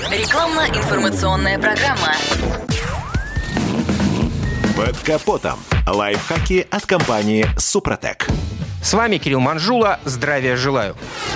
Рекламно-информационная программа. Под капотом. Лайфхаки от компании «Супротек». С вами Кирилл Манжула. Здравия желаю.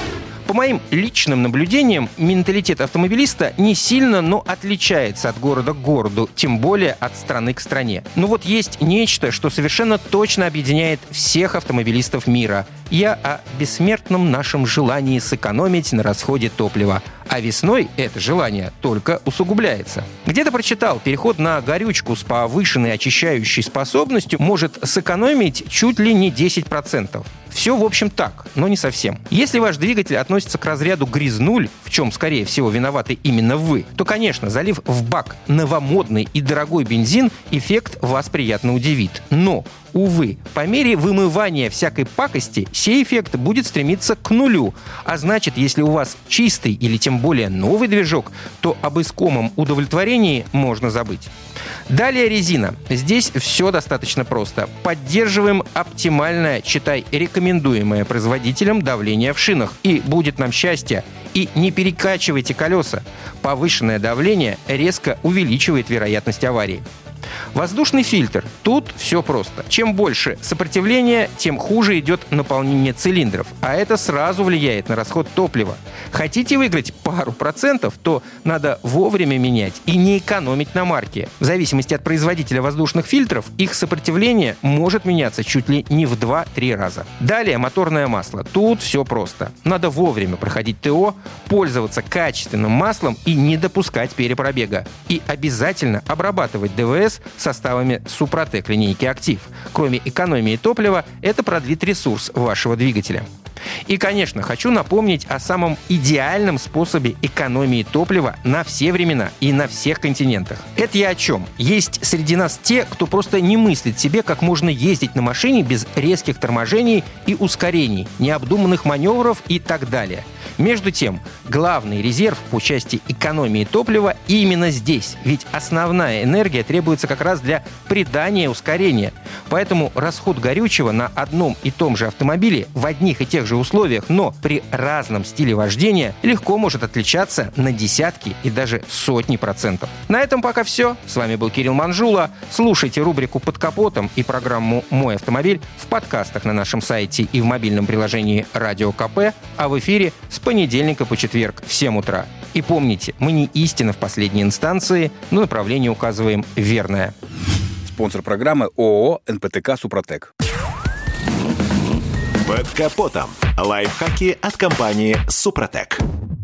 По моим личным наблюдениям, менталитет автомобилиста не сильно, но отличается от города к городу, тем более от страны к стране. Но вот есть нечто, что совершенно точно объединяет всех автомобилистов мира. Я о бессмертном нашем желании сэкономить на расходе топлива. А весной это желание только усугубляется. Где-то прочитал, переход на горючку с повышенной очищающей способностью может сэкономить чуть ли не 10%. Все, в общем, так, но не совсем. Если ваш двигатель относится к разряду грязнуль, в чем, скорее всего, виноваты именно вы, то, конечно, залив в бак новомодный и дорогой бензин, эффект вас приятно удивит. Но, увы, по мере вымывания всякой пакости, сей эффект будет стремиться к нулю. А значит, если у вас чистый или тем более новый движок, то об искомом удовлетворении можно забыть. Далее резина. Здесь все достаточно просто. Поддерживаем оптимальное, читай, рекомендуемое производителем давление в шинах. И будет нам счастье. И не перекачивайте колеса. Повышенное давление резко увеличивает вероятность аварии. Воздушный фильтр. Тут все просто. Чем больше сопротивления, тем хуже идет наполнение цилиндров. А это сразу влияет на расход топлива. Хотите выиграть пару процентов, то надо вовремя менять и не экономить на марке. В зависимости от производителя воздушных фильтров, их сопротивление может меняться чуть ли не в 2-3 раза. Далее моторное масло. Тут все просто. Надо вовремя проходить ТО, пользоваться качественным маслом и не допускать перепробега. И обязательно обрабатывать ДВС составами Супротек линейки «Актив». Кроме экономии топлива, это продлит ресурс вашего двигателя. И, конечно, хочу напомнить о самом идеальном способе экономии топлива на все времена и на всех континентах. Это я о чем? Есть среди нас те, кто просто не мыслит себе, как можно ездить на машине без резких торможений и ускорений, необдуманных маневров и так далее. Между тем, главный резерв по части экономии топлива именно здесь, ведь основная энергия требуется как раз для придания ускорения. Поэтому расход горючего на одном и том же автомобиле в одних и тех же условиях, но при разном стиле вождения легко может отличаться на десятки и даже сотни процентов. На этом пока все. С вами был Кирилл Манжула. Слушайте рубрику «Под капотом» и программу «Мой автомобиль» в подкастах на нашем сайте и в мобильном приложении «Радио КП», а в эфире с понедельника по четверг в 7 утра. И помните, мы не истина в последней инстанции, но направление указываем верное. Спонсор программы ООО «НПТК Супротек». Под капотом. Лайфхаки от компании «Супротек».